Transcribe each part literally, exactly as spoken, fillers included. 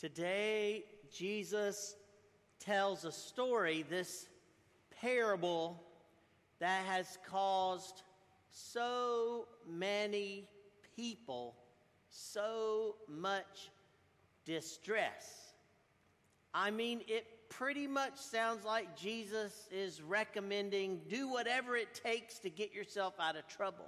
Today, Jesus tells a story, this parable that has caused so many people so much distress. I mean, it pretty much sounds like Jesus is recommending do whatever it takes to get yourself out of trouble.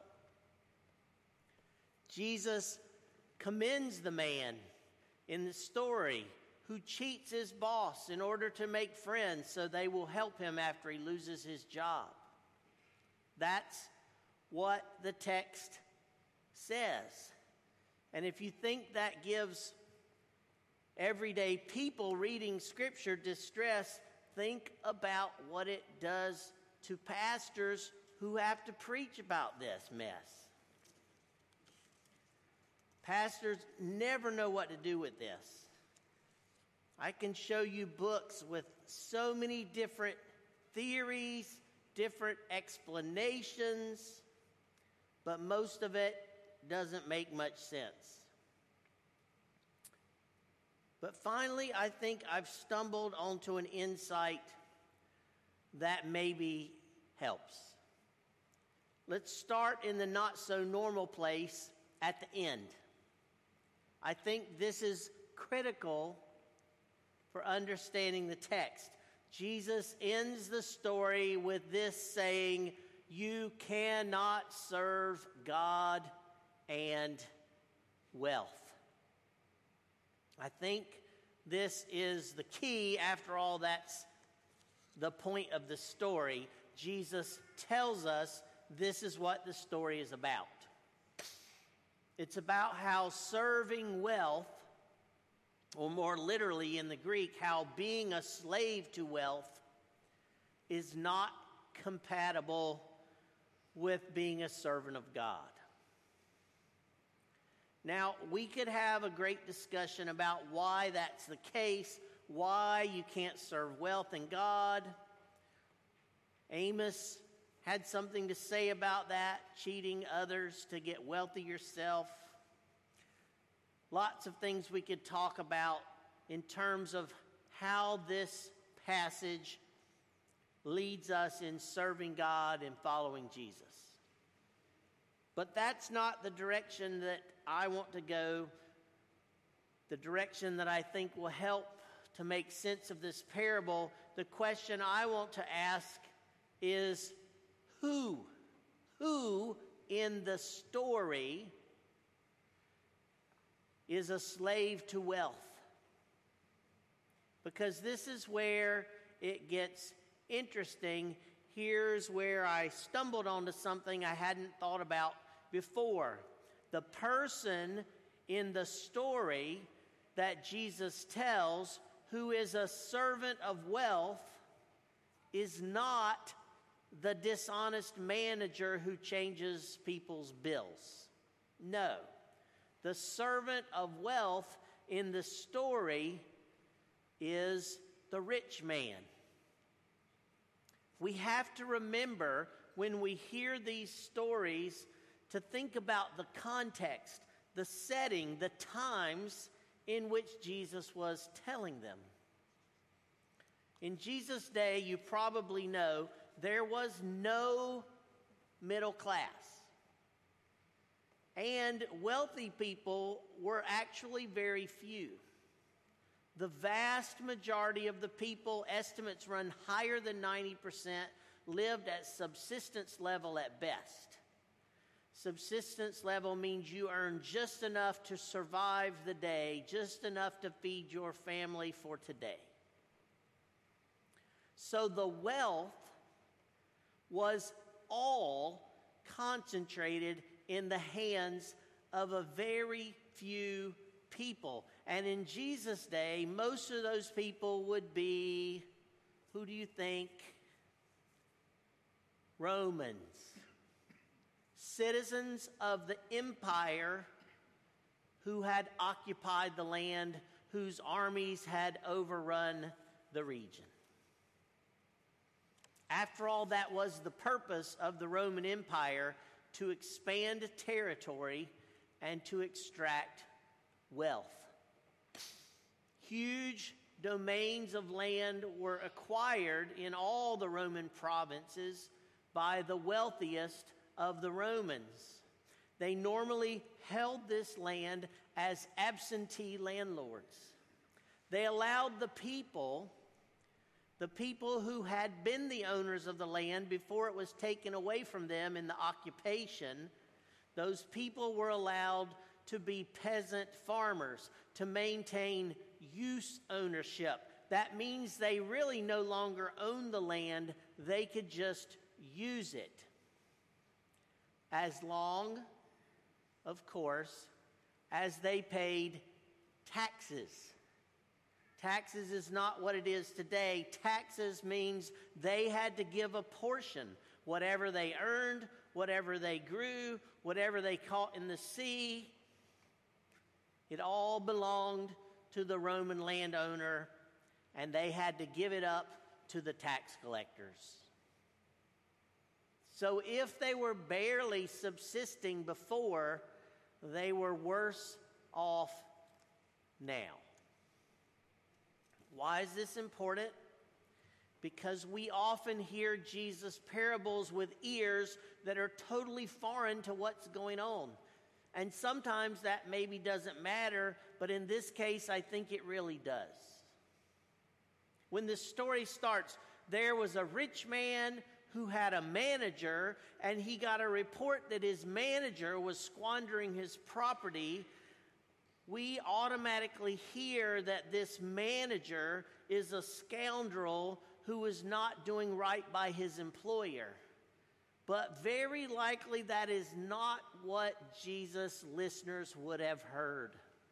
Jesus commends the man in the story who cheats his boss in order to make friends so they will help him after he loses his job. That's what the text says. And if you think that gives everyday people reading Scripture distress, think about what it does to pastors who have to preach about this mess. Pastors never know what to do with this. I can show you books with so many different theories, different explanations, but most of it doesn't make much sense. But finally, I think I've stumbled onto an insight that maybe helps. Let's start in the not so normal place at the end. I think this is critical for understanding the text. Jesus ends the story with this saying, you cannot serve God and wealth. I think this is the key. After all, that's the point of the story. Jesus tells us this is what the story is about. It's about how serving wealth, or more literally in the Greek, how being a slave to wealth is not compatible with being a servant of God. Now, we could have a great discussion about why that's the case, why you can't serve wealth and God. Amos had something to say about that, cheating others to get wealthy yourself. Lots of things we could talk about in terms of how this passage leads us in serving God and following Jesus. But that's not the direction that I want to go. The direction that I think will help to make sense of this parable. The question I want to ask is, Who, who in the story is a slave to wealth? Because this is where it gets interesting. Here's where I stumbled onto something I hadn't thought about before. The person in the story that Jesus tells who is a servant of wealth is not the dishonest manager who changes people's bills. No. The servant of wealth in the story is the rich man. We have to remember when we hear these stories to think about the context, the setting, the times in which Jesus was telling them. In Jesus' day, you probably know, there was no middle class. And wealthy people were actually very few. The vast majority of the people, estimates run higher than ninety percent, lived at subsistence level at best. Subsistence level means you earn just enough to survive the day, just enough to feed your family for today. So the wealth was all concentrated in the hands of a very few people. And in Jesus' day, most of those people would be, who do you think? Romans. Citizens of the empire who had occupied the land, whose armies had overrun the region. After all, that was the purpose of the Roman Empire, to expand territory and to extract wealth. Huge domains of land were acquired in all the Roman provinces by the wealthiest of the Romans. They normally held this land as absentee landlords. They allowed the people, the people who had been the owners of the land before it was taken away from them in the occupation, those people were allowed to be peasant farmers, to maintain use ownership. That means they really no longer owned the land, they could just use it. As long, of course, as they paid taxes. Taxes is not what it is today. Taxes means they had to give a portion. Whatever they earned, whatever they grew, whatever they caught in the sea, it all belonged to the Roman landowner, and they had to give it up to the tax collectors. So if they were barely subsisting before, they were worse off now. Why is this important? Because we often hear Jesus' parables with ears that are totally foreign to what's going on. And sometimes that maybe doesn't matter, but in this case, I think it really does. When the story starts, there was a rich man who had a manager, and he got a report that his manager was squandering his property. We automatically hear that this manager is a scoundrel who is not doing right by his employer. But very likely that is not what Jesus' listeners would have heard.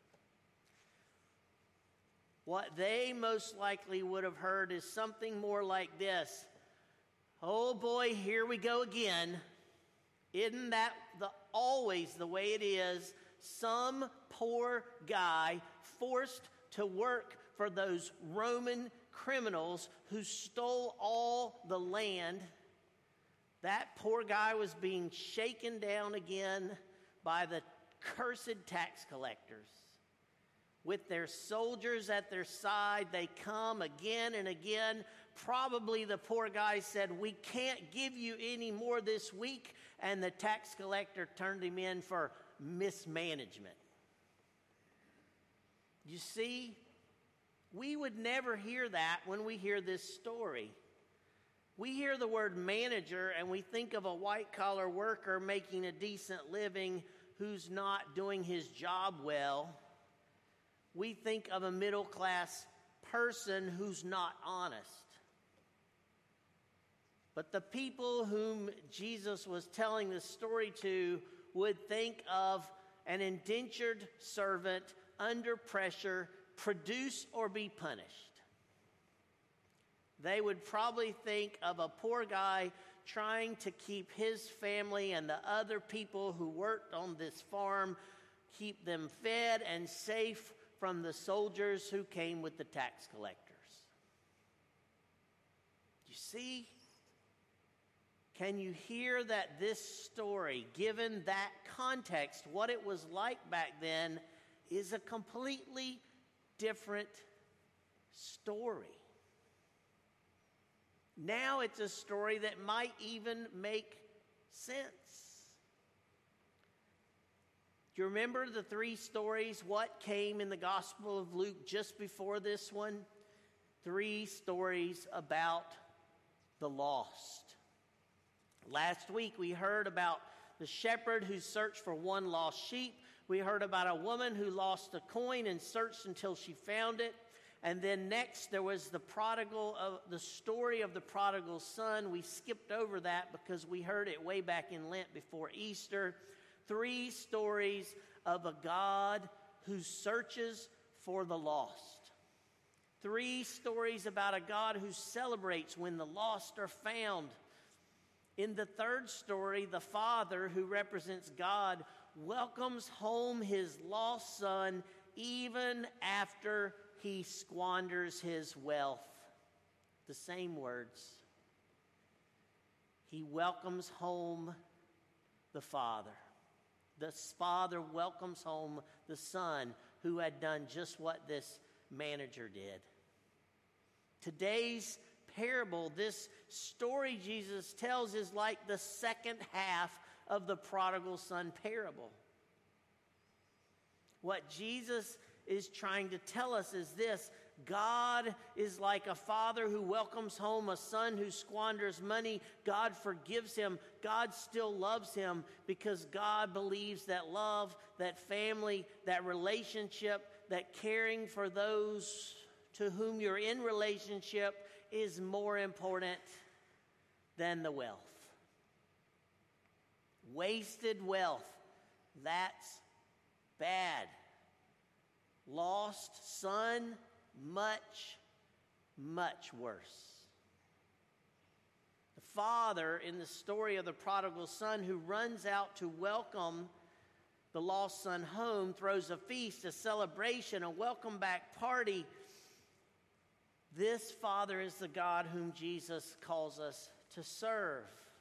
What they most likely would have heard is something more like this. Oh boy, here we go again. Isn't that the, always the way it is? Some poor guy forced to work for those Roman criminals who stole all the land. That poor guy was being shaken down again by the cursed tax collectors. With their soldiers at their side, they come again and again. Probably the poor guy said, "We can't give you any more this week," and the tax collector turned him in for mismanagement. You see, we would never hear that when we hear this story. We hear the word manager and we think of a white-collar worker making a decent living who's not doing his job well. We think of a middle-class person who's not honest. But the people whom Jesus was telling this story to would think of an indentured servant under pressure, produce or be punished. They would probably think of a poor guy trying to keep his family and the other people who worked on this farm, keep them fed and safe from the soldiers who came with the tax collectors. You see? Can you hear that this story, given that context, what it was like back then, is a completely different story? Now it's a story that might even make sense. Do you remember the three stories? What came in the Gospel of Luke just before this one? Three stories about the lost. Last week we heard about the shepherd who searched for one lost sheep. We heard about a woman who lost a coin and searched until she found it. And then next there was the prodigal, uh, the story of the prodigal son. We skipped over that because we heard it way back in Lent before Easter. Three stories of a God who searches for the lost. Three stories about a God who celebrates when the lost are found. In the third story, the father, who represents God, welcomes home his lost son even after he squanders his wealth. The same words. He welcomes home the father. The father welcomes home the son who had done just what this manager did. Today's parable, this story Jesus tells, is like the second half of the prodigal son parable. What Jesus is trying to tell us is this: God is like a father who welcomes home a son who squanders money. God forgives him. God still loves him because God believes that love, that family, that relationship, that caring for those to whom you're in relationship is more important than the wealth. Wasted wealth, that's bad. Lost son, much, much worse. The father in the story of the prodigal son who runs out to welcome the lost son home throws a feast, a celebration, a welcome back party. This father is the God whom Jesus calls us to serve.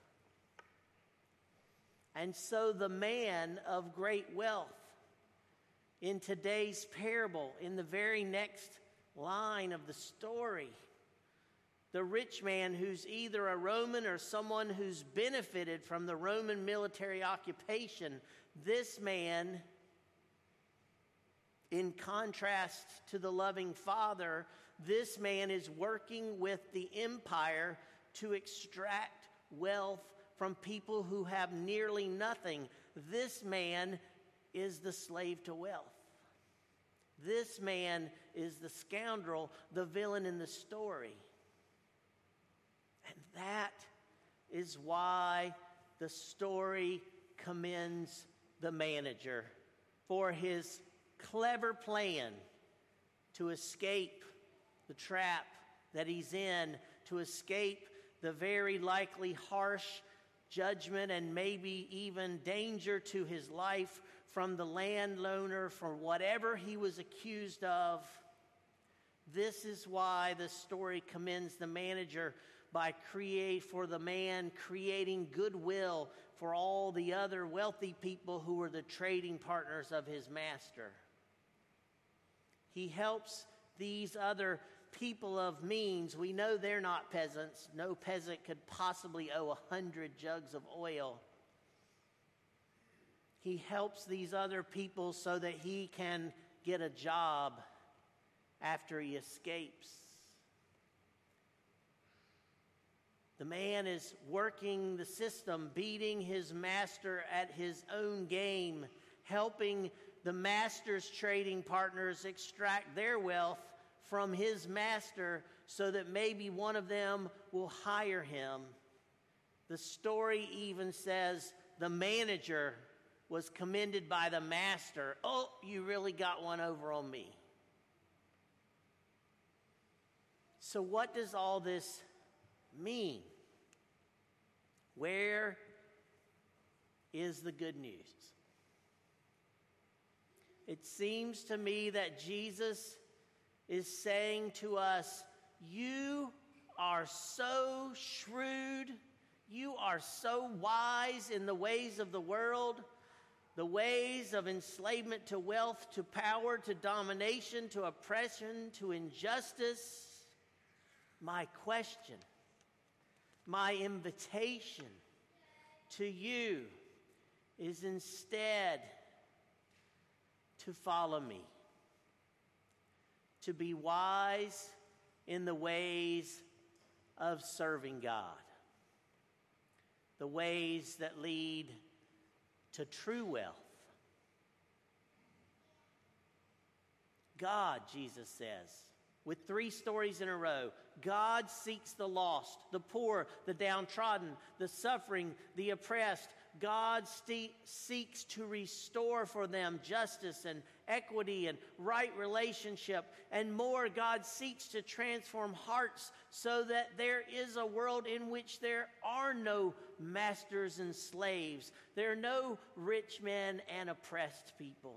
And so the man of great wealth in today's parable, in the very next line of the story, the rich man who's either a Roman or someone who's benefited from the Roman military occupation, this man, in contrast to the loving father, this man is working with the empire to extract wealth from people who have nearly nothing. This man is the slave to wealth. This man is the scoundrel, the villain in the story. And that is why the story commends the manager for his clever plan to escape the trap that he's in, to escape the very likely harsh judgment and maybe even danger to his life from the landowner for whatever he was accused of. This is why the story commends the manager by create for the man creating goodwill for all the other wealthy people who were the trading partners of his master. He helps these other people of means. We know they're not peasants. No peasant could possibly owe a hundred jugs of oil. He helps these other people so that he can get a job after he escapes. The man is working the system, beating his master at his own game, helping the master's trading partners extract their wealth from his master so that maybe one of them will hire him. The story even says the manager was commended by the master. Oh, you really got one over on me. So what does all this mean? Where is the good news? It seems to me that Jesus is saying to us, you are so shrewd, you are so wise in the ways of the world, the ways of enslavement to wealth, to power, to domination, to oppression, to injustice. My question, my invitation to you is instead to follow me, to be wise in the ways of serving God, the ways that lead to true wealth. God, Jesus says, with three stories in a row, God seeks the lost, the poor, the downtrodden, the suffering, the oppressed. God ste- seeks to restore for them justice and equity and right relationship. And more, God seeks to transform hearts so that there is a world in which there are no masters and slaves. There are no rich men and oppressed people.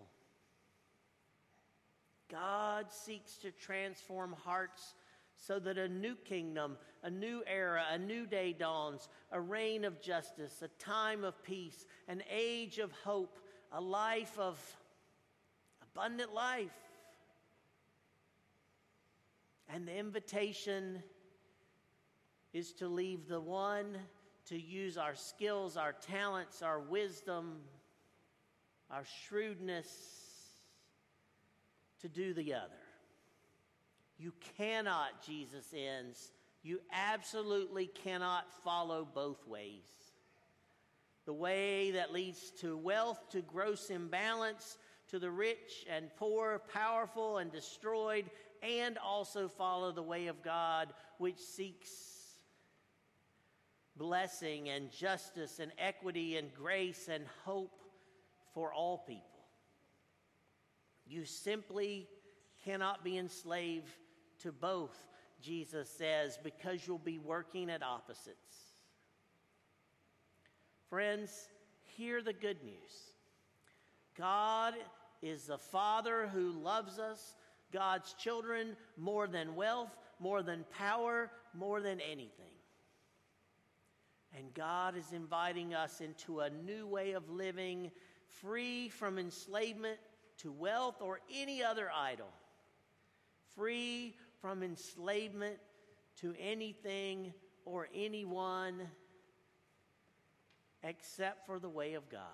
God seeks to transform hearts so that a new kingdom, a new era, a new day dawns, a reign of justice, a time of peace, an age of hope, a life of abundant life. And the invitation is to leave the one, to use our skills, our talents, our wisdom, our shrewdness, to do the other. You cannot, Jesus ends, you absolutely cannot follow both ways. The way that leads to wealth, to gross imbalance, to the rich and poor, powerful and destroyed, and also follow the way of God, which seeks blessing and justice and equity and grace and hope for all people. You simply cannot be enslaved to both, Jesus says, because you'll be working at opposites. Friends, hear the good news. God is the Father who loves us, God's children, more than wealth, more than power, more than anything. And God is inviting us into a new way of living, free from enslavement to wealth or any other idol, free from enslavement to anything or anyone except for the way of God.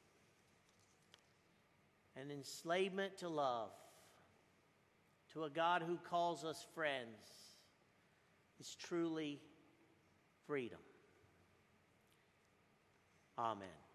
An enslavement to love, to a God who calls us friends, is truly freedom. Amen.